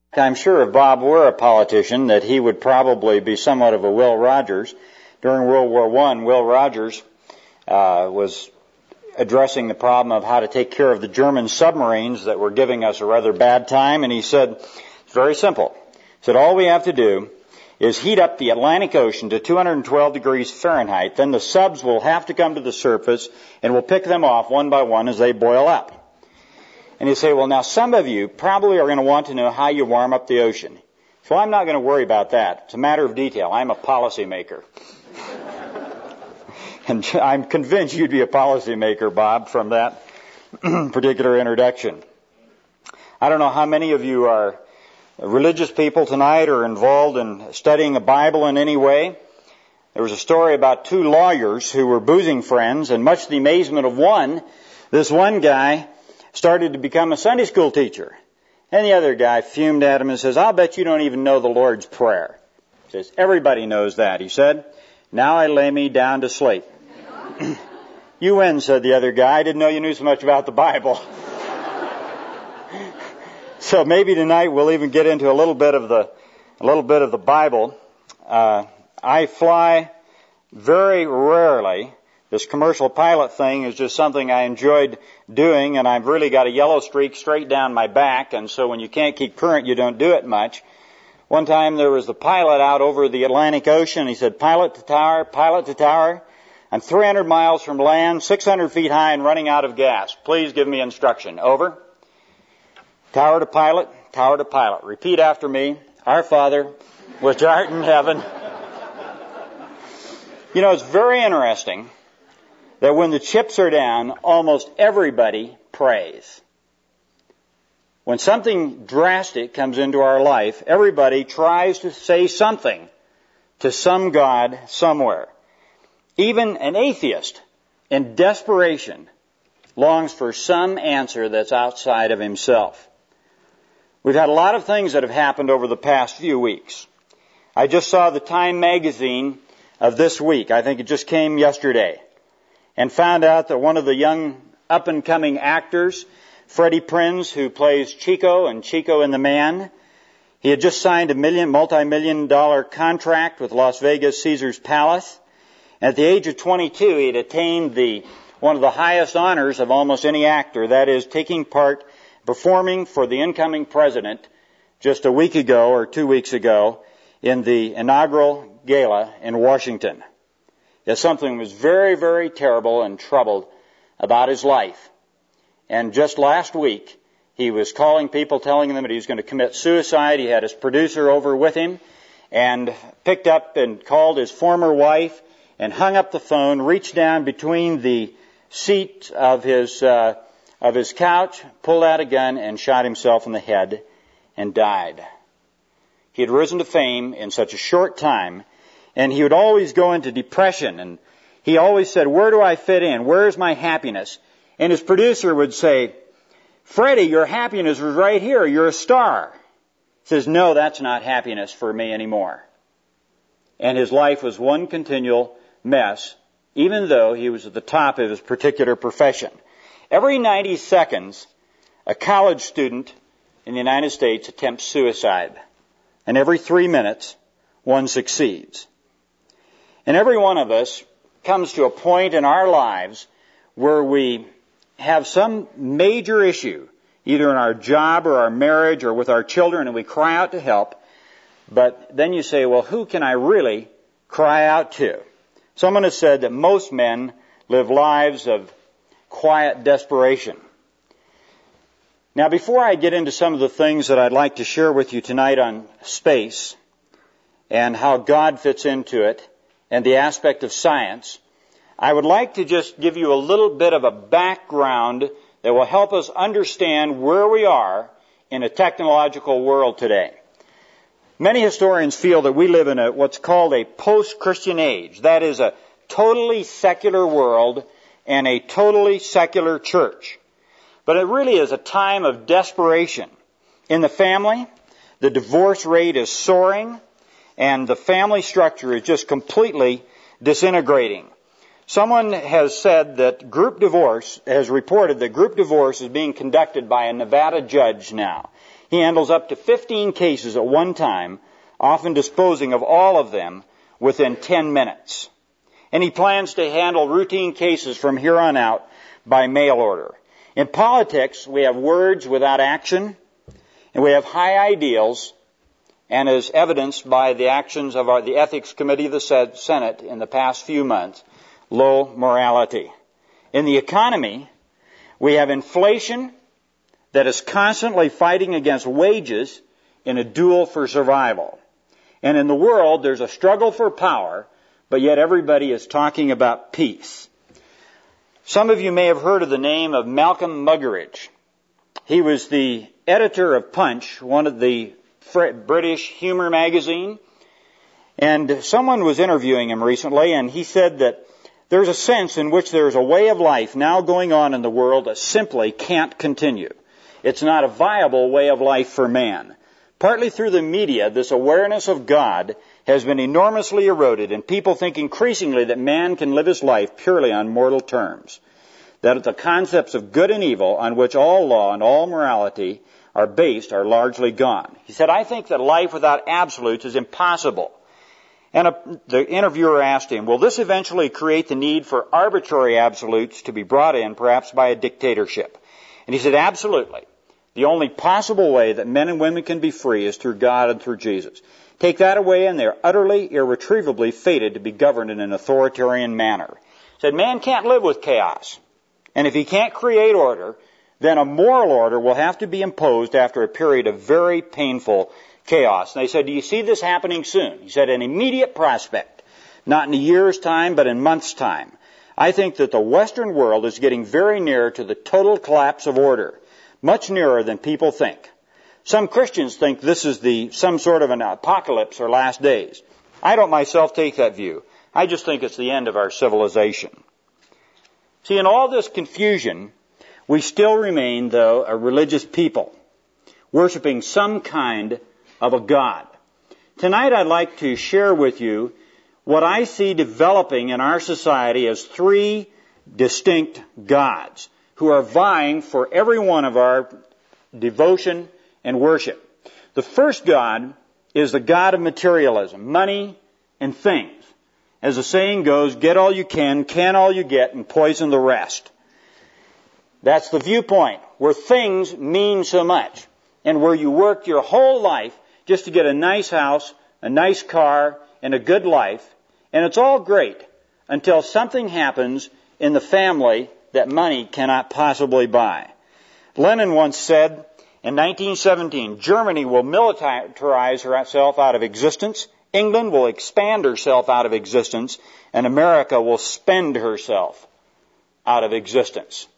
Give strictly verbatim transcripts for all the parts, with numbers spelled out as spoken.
I'm sure if Bob were a politician that he would probably be somewhat of a Will Rogers. During World War One, Will Rogers uh, was addressing the problem of how to take care of the German submarines that were giving us a rather bad time, and he said, it's very simple. He said, all we have to do is heat up the Atlantic Ocean to two hundred twelve degrees Fahrenheit, then the subs will have to come to the surface, and we'll pick them off one by one as they boil up. And you say, well, now some of you probably are going to want to know how you warm up the ocean. So I'm not going to worry about that. It's a matter of detail. I'm a policymaker. And I'm convinced you'd be a policymaker, Bob, from that particular introduction. I don't know how many of you are religious people tonight or involved in studying the Bible in any way. There was a story about two lawyers who were boozing friends, and much to the amazement of one, this one guy started to become a Sunday school teacher. And the other guy fumed at him and says, I'll bet you don't even know the Lord's Prayer. He says, everybody knows that, he said. Now I lay me down to sleep. You win, said the other guy. I didn't know you knew so much about the Bible. So maybe tonight we'll even get into a little bit of the, a little bit of the Bible. Uh, I fly very rarely. This commercial pilot thing is just something I enjoyed doing, and I've really got a yellow streak straight down my back, and so when you can't keep current, you don't do it much. One time there was the pilot out over the Atlantic Ocean. He said, pilot to tower, pilot to tower. I'm three hundred miles from land, six hundred feet high, and running out of gas. Please give me instruction. Over. Tower to pilot, tower to pilot. Repeat after me. Our Father, which art in heaven. You know, it's very interesting that when the chips are down, almost everybody prays. When something drastic comes into our life, everybody tries to say something to some God somewhere. Even an atheist, in desperation, longs for some answer that's outside of himself. We've had a lot of things that have happened over the past few weeks. I just saw the Time magazine of this week. I think it just came yesterday. And found out that one of the young up-and-coming actors, Freddie Prinze, who plays Chico and Chico and the Man, he had just signed a million, multi-million dollar contract with Las Vegas Caesars Palace. And at the age of twenty-two, he had attained the one of the highest honors of almost any actor, that is, taking part, performing for the incoming president just a week ago or two weeks ago in the inaugural gala in Washington. That something was very, very terrible and troubled about his life. And just last week, he was calling people, telling them that he was going to commit suicide. He had his producer over with him and picked up and called his former wife and hung up the phone, reached down between the seat of his, uh, of his couch, pulled out a gun and shot himself in the head and died. He had risen to fame in such a short time. And he would always go into depression, and he always said, where do I fit in? Where's my happiness? And his producer would say, Freddie, your happiness is right here. You're a star. He says, no, that's not happiness for me anymore. And his life was one continual mess, even though he was at the top of his particular profession. Every ninety seconds, a college student in the United States attempts suicide. And every three minutes, one succeeds. And every one of us comes to a point in our lives where we have some major issue, either in our job or our marriage or with our children, and we cry out to help. But then you say, well, who can I really cry out to? Someone has said that most men live lives of quiet desperation. Now, before I get into some of the things that I'd like to share with you tonight on space and how God fits into it, and the aspect of science, I would like to just give you a little bit of a background that will help us understand where we are in a technological world today. Many historians feel that we live in a what's called a post-Christian age. That is a totally secular world and a totally secular church. But it really is a time of desperation. In the family, the divorce rate is soaring, and the family structure is just completely disintegrating. Someone has said that group divorce, has reported that group divorce is being conducted by a Nevada judge now. He handles up to fifteen cases at one time, often disposing of all of them within ten minutes. And he plans to handle routine cases from here on out by mail order. In politics, we have words without action, and we have high ideals, and as evidenced by the actions of our, the Ethics Committee of the Senate in the past few months, low morality. In the economy, we have inflation that is constantly fighting against wages in a duel for survival. And in the world, there's a struggle for power, but yet everybody is talking about peace. Some of you may have heard of the name of Malcolm Muggeridge. He was the editor of Punch, one of the British humor magazine, and someone was interviewing him recently, and he said that there's a sense in which there's a way of life now going on in the world that simply can't continue. It's not a viable way of life for man. Partly through the media, this awareness of God has been enormously eroded, and people think increasingly that man can live his life purely on mortal terms. That the concepts of good and evil on which all law and all morality are based are largely gone. He said, I think that life without absolutes is impossible. And a, the interviewer asked him, will this eventually create the need for arbitrary absolutes to be brought in, perhaps by a dictatorship? And he said, absolutely. The only possible way that men and women can be free is through God and through Jesus. Take that away and they're utterly, irretrievably fated to be governed in an authoritarian manner. He said, man can't live with chaos. And if he can't create order, then a moral order will have to be imposed after a period of very painful chaos. And they said, do you see this happening soon? He said, an immediate prospect, not in a year's time, but in months' time. I think that the Western world is getting very near to the total collapse of order, much nearer than people think. Some Christians think this is the some sort of an apocalypse or last days. I don't myself take that view. I just think it's the end of our civilization. See, in all this confusion, we still remain, though, a religious people, worshiping some kind of a God. Tonight I'd like to share with you what I see developing in our society as three distinct gods who are vying for every one of our devotion and worship. The first God is the God of materialism, money and things. As the saying goes, get all you can, can all you get, and poison the rest. That's the viewpoint, where things mean so much, and where you worked your whole life just to get a nice house, a nice car, and a good life, and it's all great until something happens in the family that money cannot possibly buy. Lenin once said in nineteen seventeen, Germany will militarize herself out of existence, England will expand herself out of existence, and America will spend herself out of existence.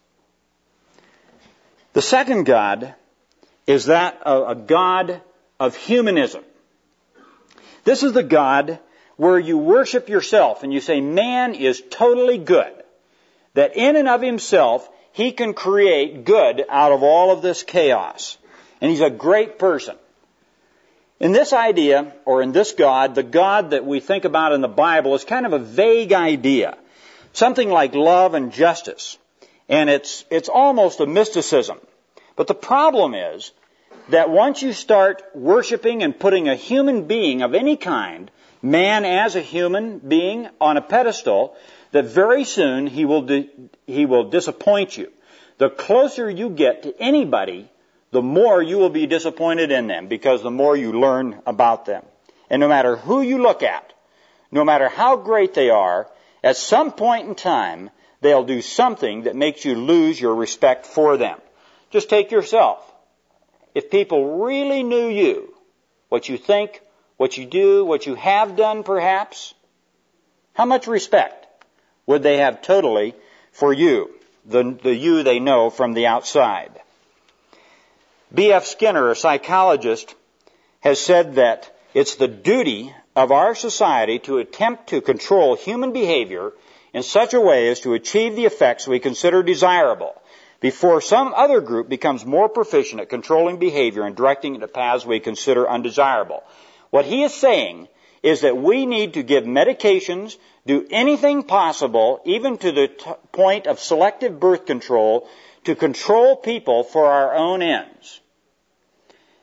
The second God is that of a God of humanism. This is the God where you worship yourself and you say, man is totally good. That in and of himself, he can create good out of all of this chaos. And he's a great person. In this idea, or in this God, the God that we think about in the Bible is kind of a vague idea. Something like love and justice. And it's, it's almost a mysticism. But the problem is that once you start worshiping and putting a human being of any kind, man as a human being, on a pedestal, that very soon he will di- he will disappoint you. The closer you get to anybody, the more you will be disappointed in them, because the more you learn about them. And no matter who you look at, no matter how great they are, at some point in time, they'll do something that makes you lose your respect for them. Just take yourself. If people really knew you, what you think, what you do, what you have done perhaps, how much respect would they have totally for you, the, the you they know from the outside? B F Skinner, a psychologist, has said that it's the duty of our society to attempt to control human behavior in such a way as to achieve the effects we consider desirable before some other group becomes more proficient at controlling behavior and directing it to paths we consider undesirable. What he is saying is that we need to give medications, do anything possible, even to the t- point of selective birth control, to control people for our own ends.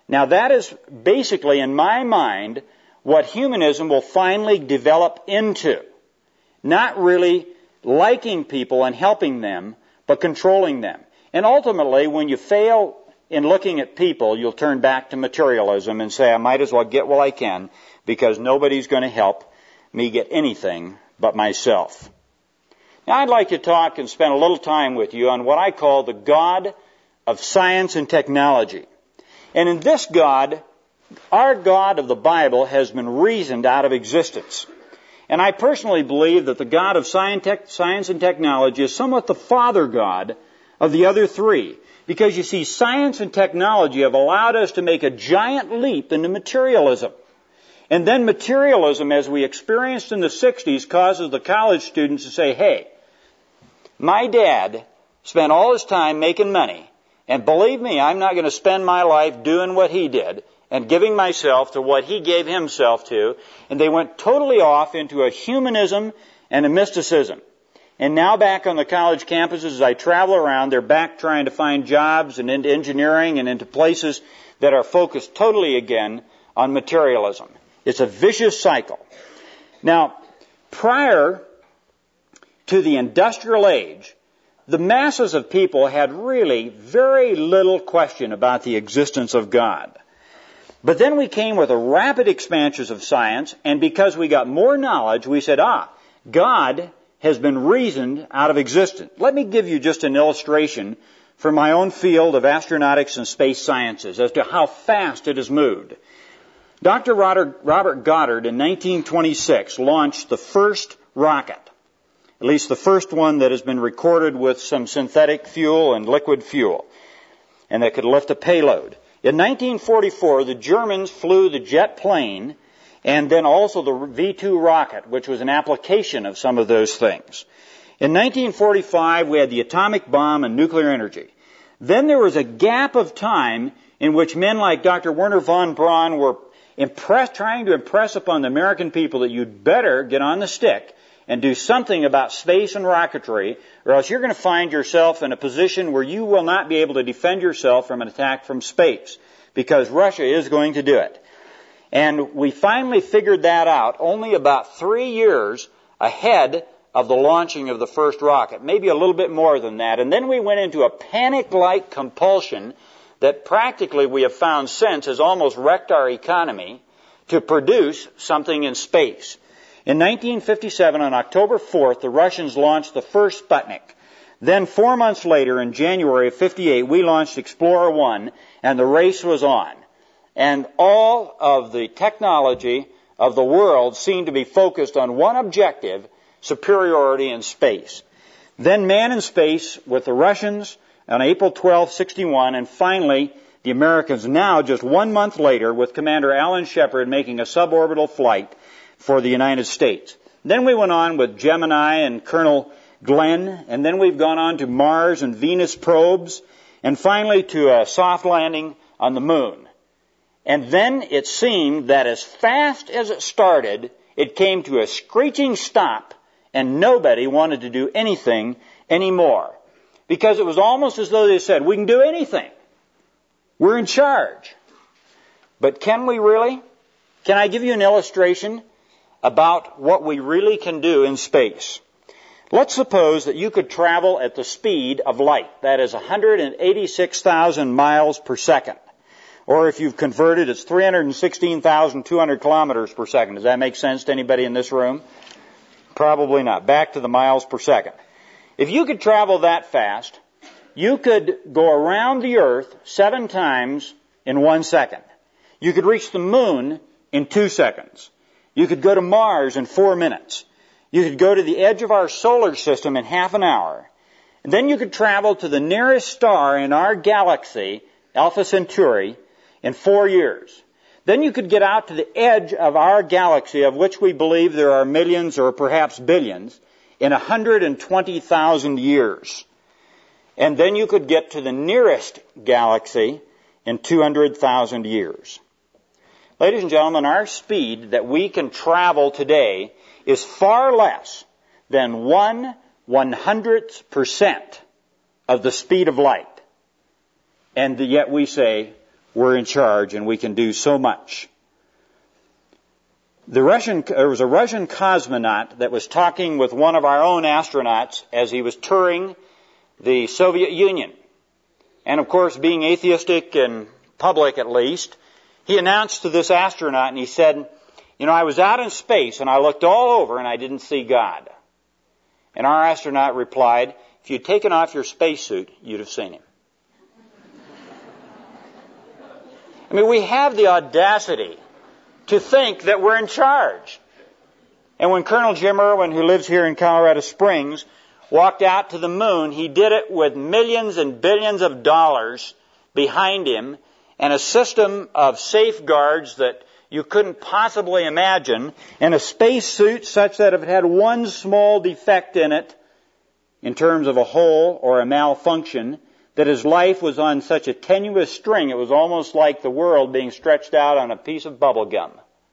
Now that is basically, in my mind, what humanism will finally develop into. Not really liking people and helping them, but controlling them. And ultimately, when you fail in looking at people, you'll turn back to materialism and say, I might as well get what I can because nobody's going to help me get anything but myself. Now, I'd like to talk and spend a little time with you on what I call the God of science and technology. And in this God, our God of the Bible has been reasoned out of existence. And I personally believe that the God of science and technology is somewhat the father God of the other three. Because you see, science and technology have allowed us to make a giant leap into materialism. And then materialism, as we experienced in the sixties, causes the college students to say, hey, my dad spent all his time making money. And believe me, I'm not going to spend my life doing what he did and giving myself to what he gave himself to. And they went totally off into a humanism and a mysticism. And now back on the college campuses, as I travel around, they're back trying to find jobs and into engineering and into places that are focused totally again on materialism. It's a vicious cycle. Now, prior to the industrial age, the masses of people had really very little question about the existence of God. But then we came with a rapid expansion of science, and because we got more knowledge, we said, ah, God has been reasoned out of existence. Let me give you just an illustration from my own field of astronautics and space sciences as to how fast it has moved. Doctor Robert Goddard in nineteen twenty-six launched the first rocket, at least the first one that has been recorded with some synthetic fuel and liquid fuel, and that could lift a payload. In nineteen forty-four, the Germans flew the jet plane and then also the V two rocket, which was an application of some of those things. In nineteen forty-five, we had the atomic bomb and nuclear energy. Then there was a gap of time in which men like Doctor Wernher von Braun were impress, trying to impress upon the American people that you'd better get on the stick and do something about space and rocketry, or else you're going to find yourself in a position where you will not be able to defend yourself from an attack from space, because Russia is going to do it. And we finally figured that out only about three years ahead of the launching of the first rocket, maybe a little bit more than that. And then we went into a panic-like compulsion that practically we have found since has almost wrecked our economy to produce something in space. In nineteen fifty-seven, on October fourth, the Russians launched the first Sputnik. Then four months later, in January of fifty-eight, we launched Explorer one, and the race was on. And all of the technology of the world seemed to be focused on one objective, superiority in space. Then man in space with the Russians on April twelfth, sixty-one, and finally the Americans now, just one month later, with Commander Alan Shepard making a suborbital flight for the United States. Then we went on with Gemini and Colonel Glenn, and then we've gone on to Mars and Venus probes, and finally to a soft landing on the moon. And then it seemed that as fast as it started, it came to a screeching stop, and nobody wanted to do anything anymore. Because it was almost as though they said, we can do anything. We're in charge. But can we really? Can I give you an illustration about what we really can do in space? Let's suppose that you could travel at the speed of light. That is one hundred eighty-six thousand miles per second. Or if you've converted, it's three hundred sixteen thousand two hundred kilometers per second. Does that make sense to anybody in this room? Probably not. Back to the miles per second. If you could travel that fast, you could go around the Earth seven times in one second. You could reach the moon in two seconds. You could go to Mars in four minutes. You could go to the edge of our solar system in half an hour. And then you could travel to the nearest star in our galaxy, Alpha Centauri, in four years. Then you could get out to the edge of our galaxy, of which we believe there are millions or perhaps billions, in one hundred twenty thousand years. And then you could get to the nearest galaxy in two hundred thousand years. Ladies and gentlemen, our speed that we can travel today is far less than one one-hundredth percent of the speed of light. And yet we say, we're in charge and we can do so much. The Russian, there was a Russian cosmonaut that was talking with one of our own astronauts as he was touring the Soviet Union. And of course, being atheistic in public at least, he announced to this astronaut and he said, you know, I was out in space and I looked all over and I didn't see God. And our astronaut replied, if you'd taken off your spacesuit, you'd have seen him. I mean, we have the audacity to think that we're in charge. And when Colonel Jim Irwin, who lives here in Colorado Springs, walked out to the moon, he did it with millions and billions of dollars behind him and a system of safeguards that you couldn't possibly imagine, and a spacesuit such that if it had one small defect in it, in terms of a hole or a malfunction, that his life was on such a tenuous string, it was almost like the world being stretched out on a piece of bubble gum.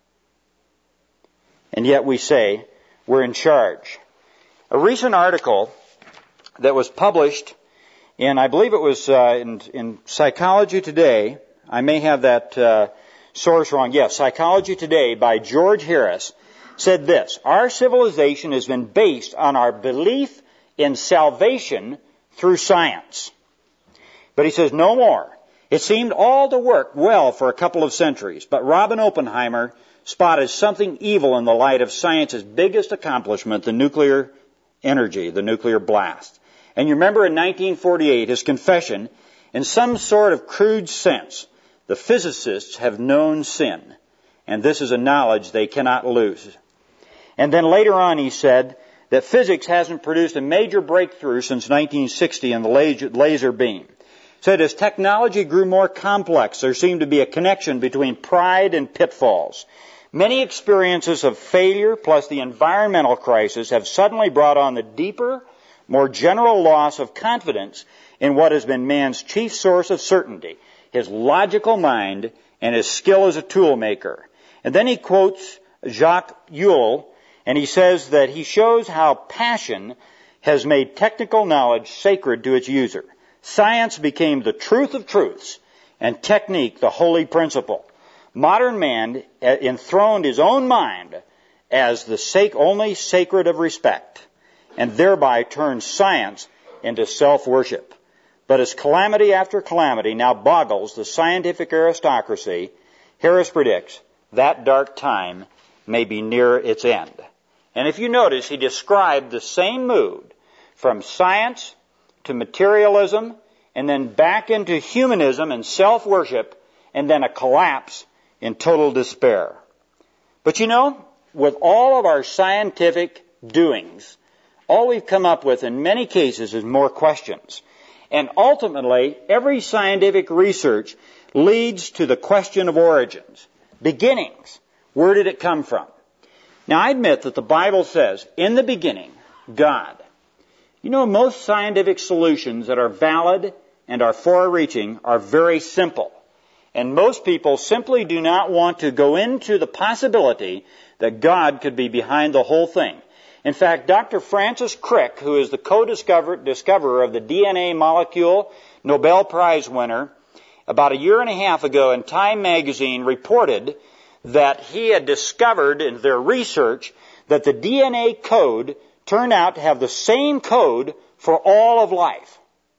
And yet we say we're in charge. A recent article that was published in, I believe it was uh, in, in Psychology Today, I may have that uh, source wrong, yes, Psychology Today by George Harris, said this, our civilization has been based on our belief in salvation through science. But he says no more. It seemed all to work well for a couple of centuries, but Robin Oppenheimer spotted something evil in the light of science's biggest accomplishment, the nuclear energy, the nuclear blast. And you remember in nineteen forty-eight, his confession, in some sort of crude sense, the physicists have known sin, and this is a knowledge they cannot lose. And then later on he said that physics hasn't produced a major breakthrough since nineteen sixty in the laser beam. Said as technology grew more complex, there seemed to be a connection between pride and pitfalls. Many experiences of failure plus the environmental crisis have suddenly brought on the deeper, more general loss of confidence in what has been man's chief source of certainty, his logical mind and his skill as a tool maker. And then he quotes Jacques Ellul, and he says that he shows how passion has made technical knowledge sacred to its user. Science became the truth of truths, and technique the holy principle. Modern man enthroned his own mind as the sac- only sacred of respect, and thereby turned science into self-worship. But as calamity after calamity now boggles the scientific aristocracy, Harris predicts that dark time may be near its end. And if you notice, he described the same mood from science to materialism, and then back into humanism and self-worship, and then a collapse in total despair. But you know, with all of our scientific doings, all we've come up with in many cases is more questions. And ultimately, every scientific research leads to the question of origins, beginnings. Where did it come from? Now, I admit that the Bible says, in the beginning, God. You know, most scientific solutions that are valid and are far-reaching are very simple. And most people simply do not want to go into the possibility that God could be behind the whole thing. In fact, Doctor Francis Crick, who is the co-discoverer discoverer of the D N A molecule, Nobel Prize winner, about a year and a half ago in Time magazine reported that he had discovered in their research that the D N A code turned out to have the same code for all of life.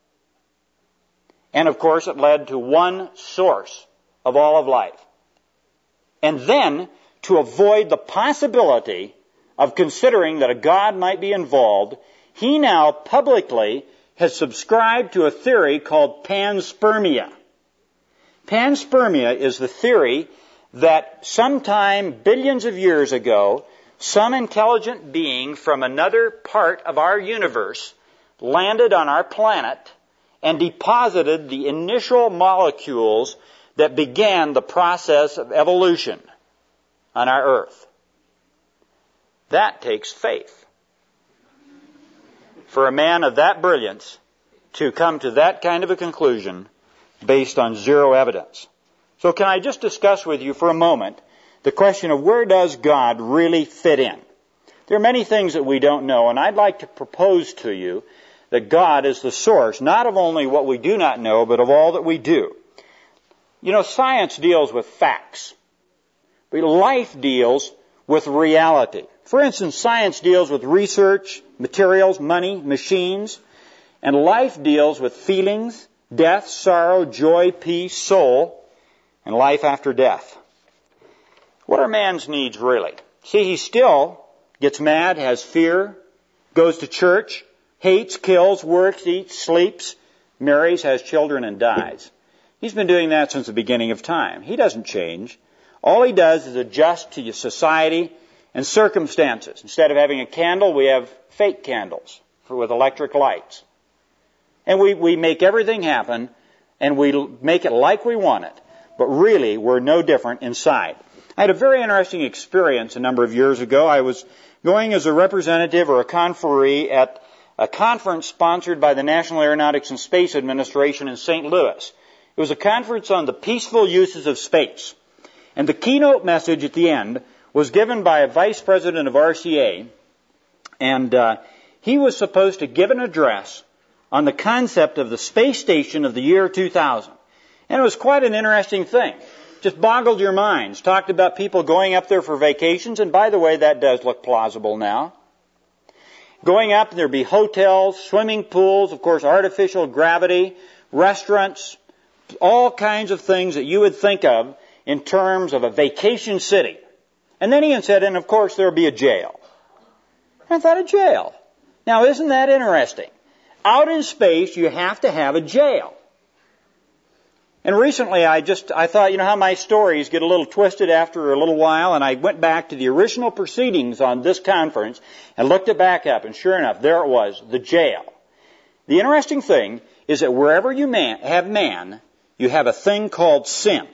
And of course, it led to one source of all of life. And then, to avoid the possibility of considering that a God might be involved, he now publicly has subscribed to a theory called panspermia. Panspermia is the theory that sometime billions of years ago, some intelligent being from another part of our universe landed on our planet and deposited the initial molecules that began the process of evolution on our Earth. That takes faith. For a man of that brilliance to come to that kind of a conclusion based on zero evidence. So can I just discuss with you for a moment the question of where does God really fit in? There are many things that we don't know, and I'd like to propose to you that God is the source, not of only what we do not know, but of all that we do. You know, science deals with facts, but life deals with reality. For instance, science deals with research, materials, money, machines, and life deals with feelings, death, sorrow, joy, peace, soul, and life after death. What are man's needs really? See, he still gets mad, has fear, goes to church, hates, kills, works, eats, sleeps, marries, has children, and dies. He's been doing that since the beginning of time. He doesn't change. All he does is adjust to society and circumstances. Instead of having a candle, we have fake candles with electric lights. And we, we make everything happen, and we make it like we want it. But really, we're no different inside. I had a very interesting experience a number of years ago. I was going as a representative or a conferee at a conference sponsored by the National Aeronautics and Space Administration in Saint Louis. It was a conference on the peaceful uses of space. And the keynote message at the end was given by a vice president of R C A, and uh, he was supposed to give an address on the concept of the space station of the year two thousand. And it was quite an interesting thing. Just boggled your minds. Talked about people going up there for vacations, and by the way, that does look plausible now. Going up, and there'd be hotels, swimming pools, of course, artificial gravity, restaurants, all kinds of things that you would think of in terms of a vacation city. And then he said, and of course, there'll be a jail. I thought, a jail? Now, isn't that interesting? Out in space, you have to have a jail. And recently, I just, I thought, you know how my stories get a little twisted after a little while, and I went back to the original proceedings on this conference and looked it back up, and sure enough, there it was, the jail. The interesting thing is that wherever you man, have man, you have a thing called sin.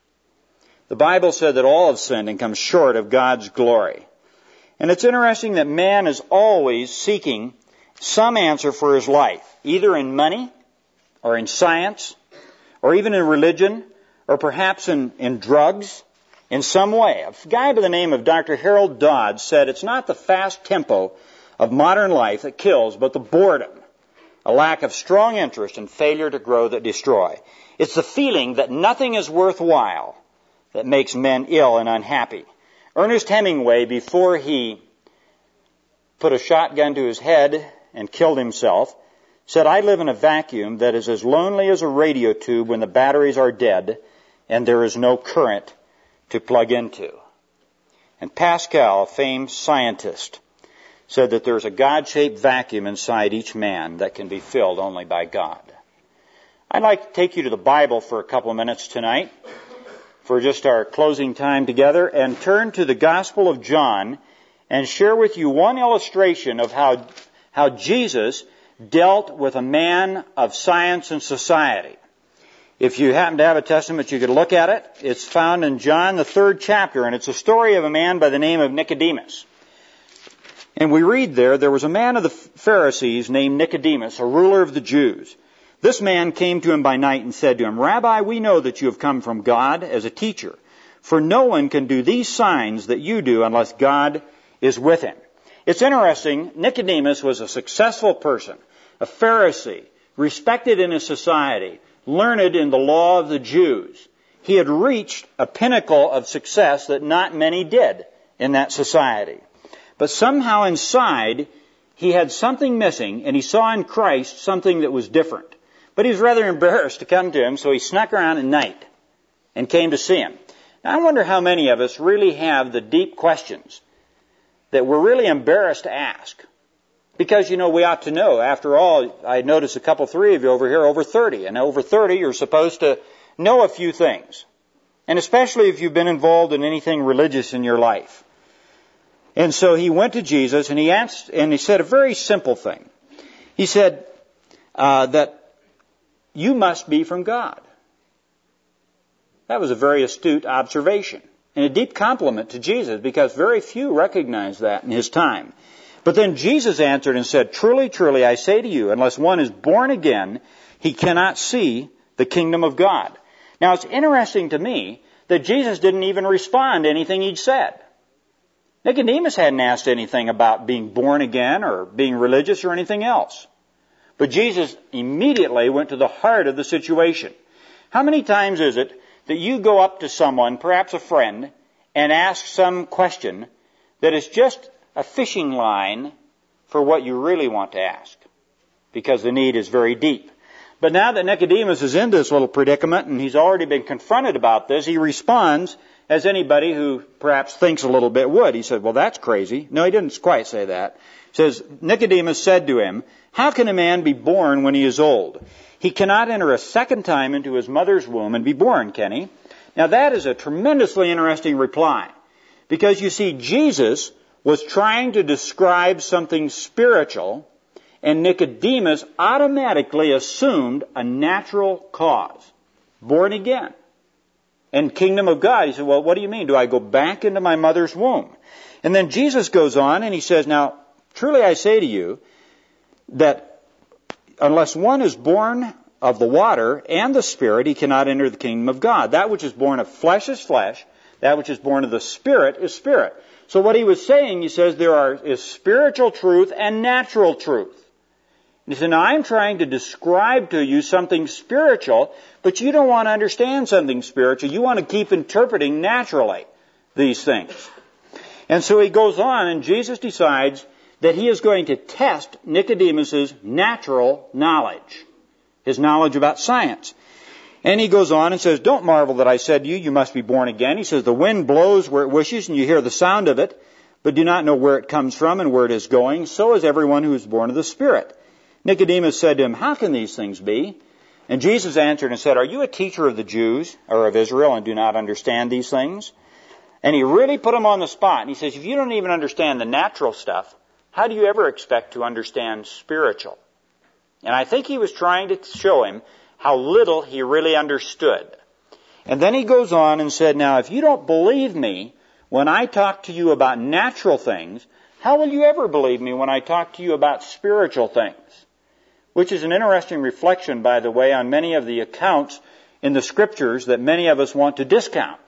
The Bible said that all have sinned and come short of God's glory. And it's interesting that man is always seeking some answer for his life, either in money or in science or even in religion or perhaps in, in drugs in some way. A guy by the name of Doctor Harold Dodds said it's not the fast tempo of modern life that kills, but the boredom, a lack of strong interest and failure to grow that destroy. It's the feeling that nothing is worthwhile that makes men ill and unhappy. Ernest Hemingway, before he put a shotgun to his head and killed himself, said, I live in a vacuum that is as lonely as a radio tube when the batteries are dead and there is no current to plug into. And Pascal, a famed scientist, said that there's a God-shaped vacuum inside each man that can be filled only by God. I'd like to take you to the Bible for a couple of minutes tonight for just our closing time together and turn to the Gospel of John and share with you one illustration of how, how Jesus dealt with a man of science and society. If you happen to have a Testament, you could look at it. It's found in John, the third chapter, and it's a story of a man by the name of Nicodemus. And we read there, there was a man of the Pharisees named Nicodemus, a ruler of the Jews. This man came to him by night and said to him, Rabbi, we know that you have come from God as a teacher, for no one can do these signs that you do unless God is with him. It's interesting, Nicodemus was a successful person, a Pharisee, respected in his society, learned in the law of the Jews. He had reached a pinnacle of success that not many did in that society. But somehow inside, he had something missing, and he saw in Christ something that was different. But he was rather embarrassed to come to him, so he snuck around at night and came to see him. Now, I wonder how many of us really have the deep questions that we're really embarrassed to ask. Because, you know, we ought to know. After all, I notice a couple, three of you over here over thirty. And over thirty, you're supposed to know a few things. And especially if you've been involved in anything religious in your life. And so he went to Jesus and he asked, and he said a very simple thing. He said uh, that you must be from God. That was a very astute observation and a deep compliment to Jesus, because very few recognized that in his time. But then Jesus answered and said, Truly, truly, I say to you, unless one is born again, he cannot see the kingdom of God. Now, it's interesting to me that Jesus didn't even respond to anything he'd said. Nicodemus hadn't asked anything about being born again or being religious or anything else. But Jesus immediately went to the heart of the situation. How many times is it that you go up to someone, perhaps a friend, and ask some question that is just a fishing line for what you really want to ask, because the need is very deep. But now that Nicodemus is in this little predicament and he's already been confronted about this, he responds as anybody who perhaps thinks a little bit would. He said, well, that's crazy. No, he didn't quite say that. He says, Nicodemus said to him, how can a man be born when he is old? He cannot enter a second time into his mother's womb and be born, can he? Now that is a tremendously interesting reply, because you see, Jesus was trying to describe something spiritual, and Nicodemus automatically assumed a natural cause. Born again. And kingdom of God. He said, well, what do you mean? Do I go back into my mother's womb? And then Jesus goes on and he says, now, truly I say to you that unless one is born of the water and the Spirit, he cannot enter the kingdom of God. That which is born of flesh is flesh. That which is born of the Spirit is spirit. So what he was saying, he says, there are, is spiritual truth and natural truth. He said, now I'm trying to describe to you something spiritual, but you don't want to understand something spiritual. You want to keep interpreting naturally these things. And so he goes on, and Jesus decides that he is going to test Nicodemus's natural knowledge, his knowledge about science. And he goes on and says, don't marvel that I said to you, you must be born again. He says, the wind blows where it wishes, and you hear the sound of it, but do not know where it comes from and where it is going. So is everyone who is born of the Spirit. Nicodemus said to him, how can these things be? And Jesus answered and said, are you a teacher of the Jews or of Israel and do not understand these things? And he really put him on the spot. And he says, if you don't even understand the natural stuff, how do you ever expect to understand spiritual? And I think he was trying to show him how little he really understood. And then he goes on and said, now if you don't believe me when I talk to you about natural things, how will you ever believe me when I talk to you about spiritual things? Which is an interesting reflection, by the way, on many of the accounts in the Scriptures that many of us want to discount.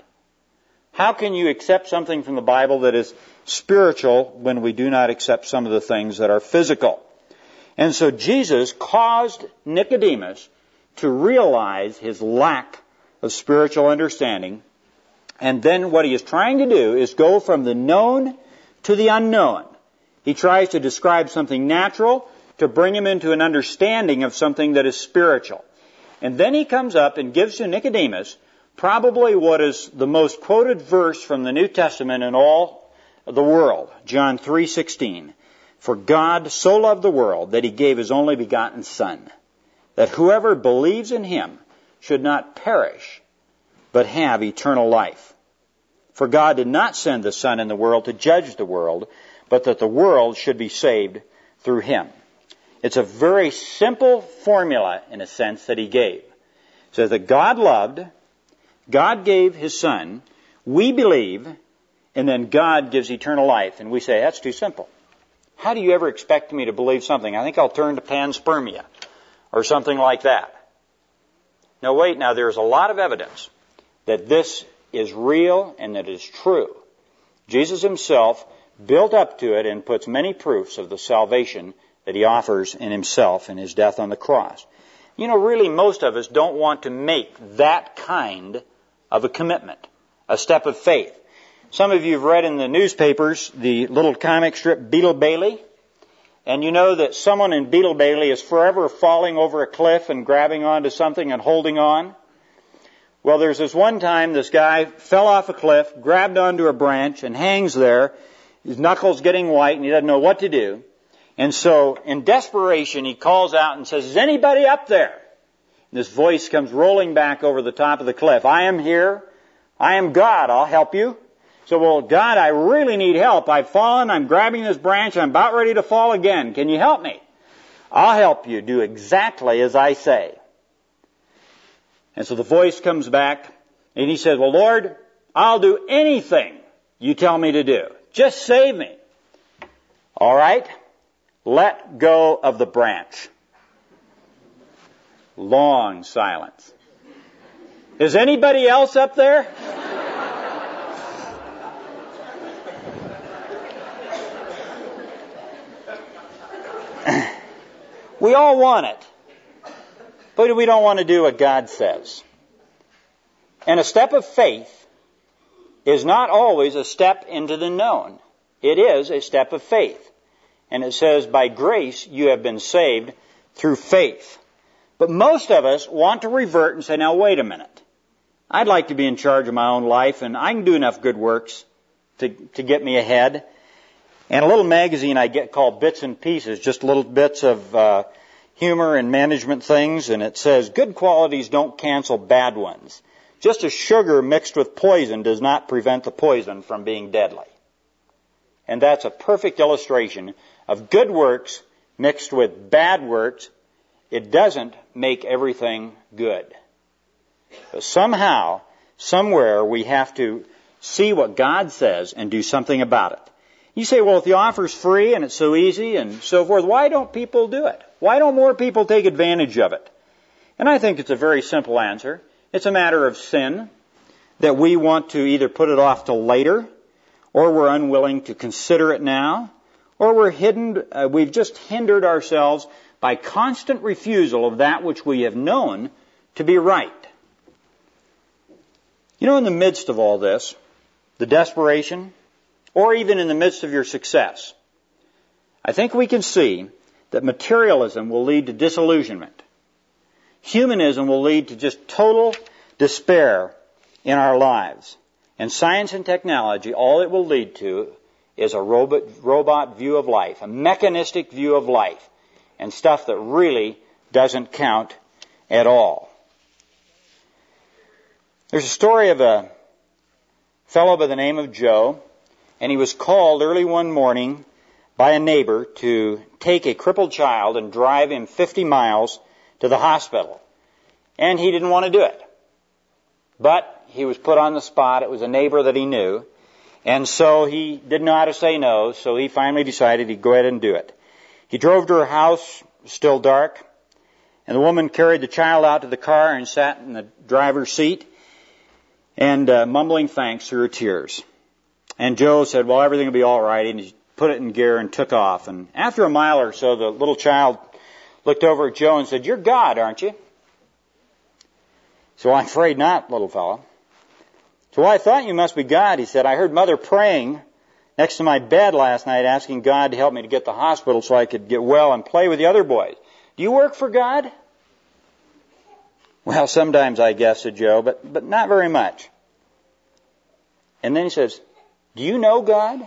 How can you accept something from the Bible that is spiritual when we do not accept some of the things that are physical? And so Jesus caused Nicodemus to realize his lack of spiritual understanding. And then what he is trying to do is go from the known to the unknown. He tries to describe something natural to bring him into an understanding of something that is spiritual. And then he comes up and gives to Nicodemus probably what is the most quoted verse from the New Testament in all the world, John three sixteen. For God so loved the world that he gave his only begotten Son, that whoever believes in him should not perish, but have eternal life. For God did not send the Son in the world to judge the world, but that the world should be saved through him. It's a very simple formula, in a sense, that he gave. It says that God loved, God gave his Son, we believe, and then God gives eternal life. And we say, that's too simple. How do you ever expect me to believe something? I think I'll turn to panspermia or something like that. No, wait, now there's a lot of evidence that this is real and that it is true. Jesus himself built up to it and puts many proofs of the salvation that he offers in himself in his death on the cross. You know, really most of us don't want to make that kind of a commitment, a step of faith. Some of you have read in the newspapers the little comic strip Beetle Bailey, and you know that someone in Beetle Bailey is forever falling over a cliff and grabbing onto something and holding on. Well, there's this one time this guy fell off a cliff, grabbed onto a branch, and hangs there, his knuckles getting white, and he doesn't know what to do. And so, in desperation, he calls out and says, is anybody up there? And this voice comes rolling back over the top of the cliff. I am here. I am God. I'll help you. So, well, God, I really need help. I've fallen. I'm grabbing this branch. I'm about ready to fall again. Can you help me? I'll help you. Do exactly as I say. And so the voice comes back, and he says, well, Lord, I'll do anything you tell me to do. Just save me. All right? Let go of the branch. Long silence. Is anybody else up there? We all want it. But we don't want to do what God says. And a step of faith is not always a step into the known. It is a step of faith. And it says, by grace you have been saved through faith. But most of us want to revert and say, now wait a minute. I'd like to be in charge of my own life, and I can do enough good works to, to get me ahead. And a little magazine I get called Bits and Pieces, just little bits of uh, humor and management things, and it says, good qualities don't cancel bad ones. Just as sugar mixed with poison does not prevent the poison from being deadly. And that's a perfect illustration of good works mixed with bad works. It doesn't make everything good. But somehow, somewhere, we have to see what God says and do something about it. You say, well, if the offer's free and it's so easy and so forth, why don't people do it? Why don't more people take advantage of it? And I think it's a very simple answer. It's a matter of sin, that we want to either put it off till later, or we're unwilling to consider it now, or we're hidden, uh, we've just hindered ourselves by constant refusal of that which we have known to be right. You know, in the midst of all this, the desperation, or even in the midst of your success, I think we can see that materialism will lead to disillusionment. Humanism will lead to just total despair in our lives. And science and technology, all it will lead to is a robot, robot view of life, a mechanistic view of life, and stuff that really doesn't count at all. There's a story of a fellow by the name of Joe, and he was called early one morning by a neighbor to take a crippled child and drive him fifty miles to the hospital. And he didn't want to do it. But he was put on the spot. It was a neighbor that he knew. And so he didn't know how to say no, so he finally decided he'd go ahead and do it. He drove to her house, still dark, and the woman carried the child out to the car and sat in the driver's seat and uh, mumbling thanks through her tears. And Joe said, well, everything will be all right, and he put it in gear and took off. And after a mile or so, the little child looked over at Joe and said, you're God, aren't you? So I'm afraid not, little fellow. So well, I thought you must be God, he said. I heard Mother praying next to my bed last night, asking God to help me to get to the hospital so I could get well and play with the other boys. Do you work for God? Well, sometimes I guess, said Joe, but, but not very much. And then he says, do you know God?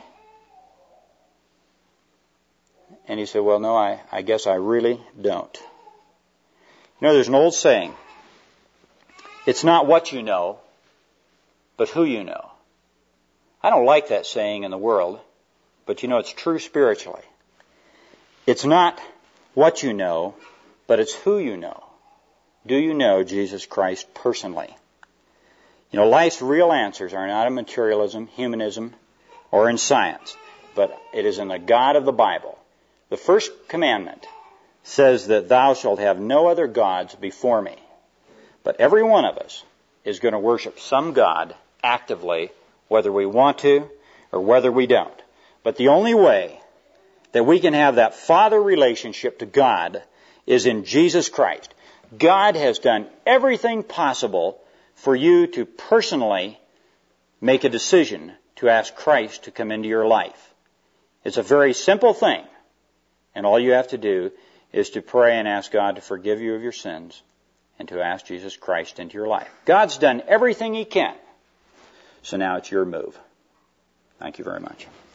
And he said, well, no, I, I guess I really don't. You know, there's an old saying. It's not what you know, but who you know. I don't like that saying in the world, but you know, it's true spiritually. It's not what you know, but it's who you know. Do you know Jesus Christ personally? You know, life's real answers are not in materialism, humanism, or in science, but it is in the God of the Bible. The first commandment says that thou shalt have no other gods before me. But every one of us is going to worship some God actively, whether we want to or whether we don't. But the only way that we can have that Father relationship to God is in Jesus Christ. God has done everything possible for you to personally make a decision to ask Christ to come into your life. It's a very simple thing, and all you have to do is to pray and ask God to forgive you of your sins and to ask Jesus Christ into your life. God's done everything He can, so now it's your move. Thank you very much.